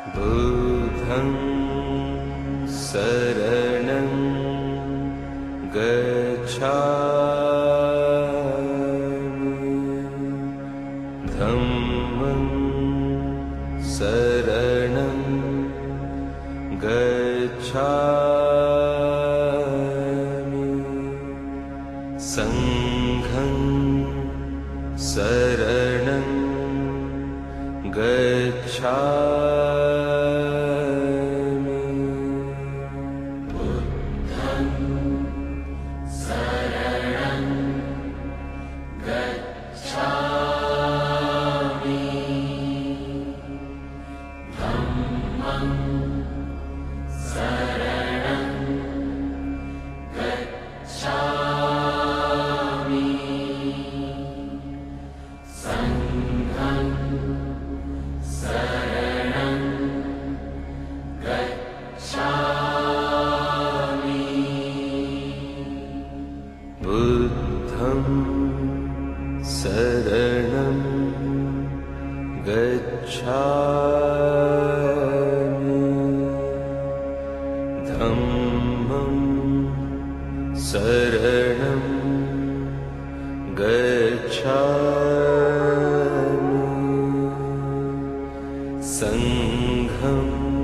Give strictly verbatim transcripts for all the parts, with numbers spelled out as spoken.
बुद्धं शरणं गच्छामि धम्मं शरणं गच्छामि संघं शरणं गच्छामि बुद्धं शरणं गच्छामि धम्मं शरणं गच्छामि संघं शरणं गच्छामि बुद्धं शरणं गच्छामि धम्मं शरणं गच्छामि संघं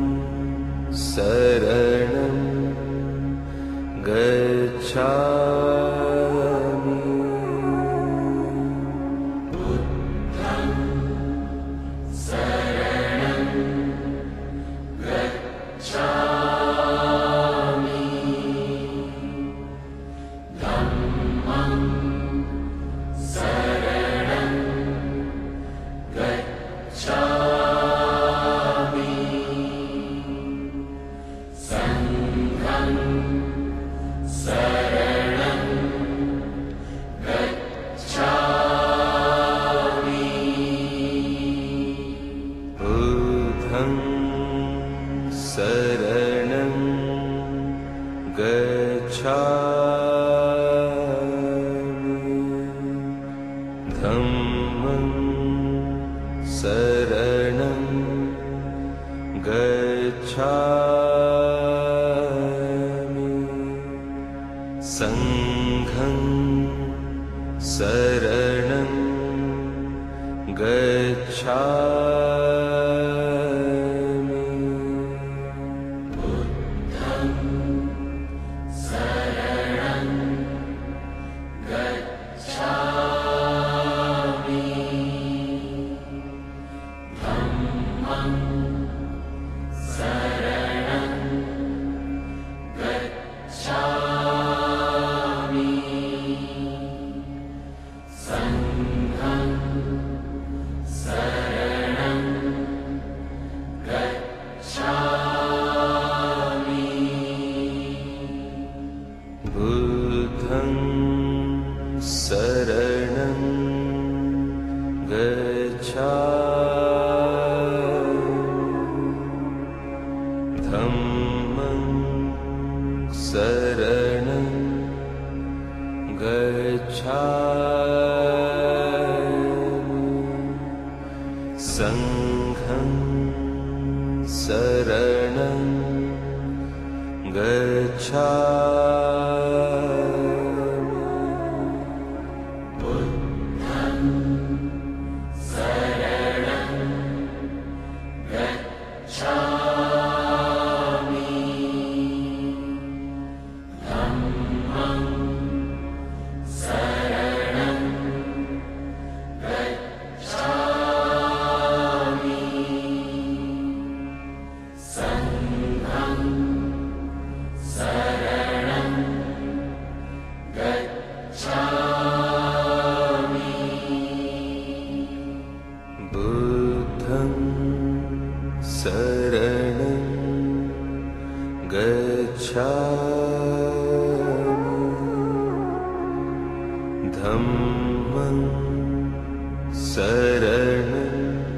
शरणं गच्छामि बुद्धं शरणं गच्छामि धम्मं शरणं गच्छामि संघं शरणं गच्छामि बुद्धं शरणं गच्छामि धम्मं शरणं गच्छामि संघं शरणं गच्छामि बुद्धं शरणं गच्छामि धम्मं शरणं गच्छामि संघं शरणं गच्छामि बुद्धं शरणं गच्छामि धम्मं शरणं गच्छामि संघं शरणं गच्छामि बुद्धं शरणं गच्छामि धम्मं शरणं गच्छामि संघं शरणं गच्छामि बुद्धं शरणं गच्छामि धम्मं शरणं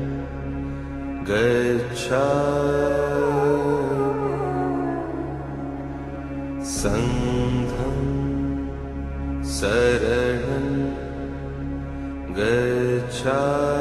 गच्छामि संघं शरणं गच्छामि